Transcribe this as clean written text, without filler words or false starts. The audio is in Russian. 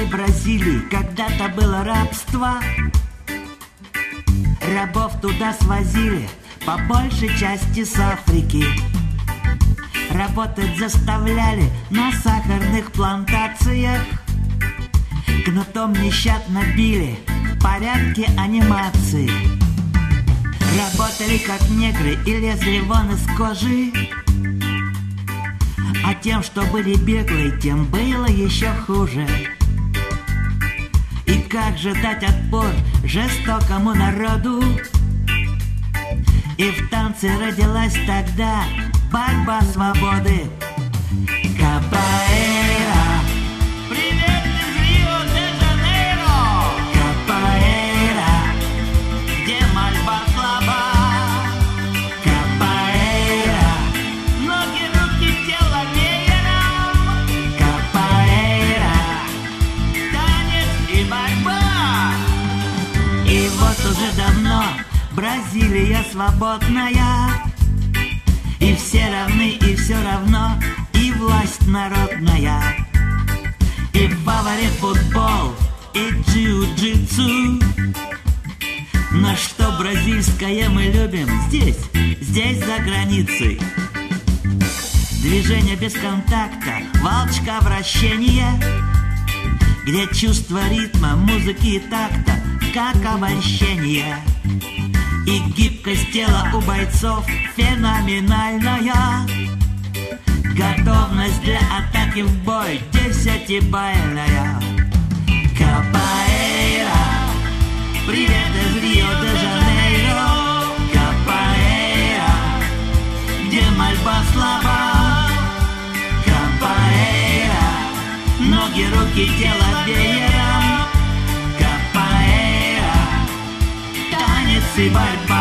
Бразилии когда-то было рабство. Рабов туда свозили по большей части с Африки. Работать заставляли на сахарных плантациях. Кнутом нещадно били, порядки анимации. Работали как негры и лезли вон из кожи. А тем, что были беглые, тем было еще хуже. И как же дать отпор жестокому народу? И в танце родилась тогда борьба свободы. Капоэйра. Привет из Рио-де-Жанейро. Капоэйра. Где мольба слаба. Капоэйра. Ноги, руки, тело веером. Капоэйра. Танец и борьба. И вот уже давно Бразилия свободная. И все равны, и все равно, и власть народная. И в фаворе футбол, и джиу-джитсу. Но что бразильское мы любим здесь, здесь за границей. Движение без контакта, волчка вращения, где чувство ритма, музыки и такта, как обольщение. И гибкость тела у бойцов феноменальная. Готовность для атаки в бой десятибальная. Капоэйра. Привет из Рио-де-Жанейро. Капоэйра. Где мольба слаба. Капоэйра. Ноги, руки, тело веером. Капоэйра. Танец и борьба.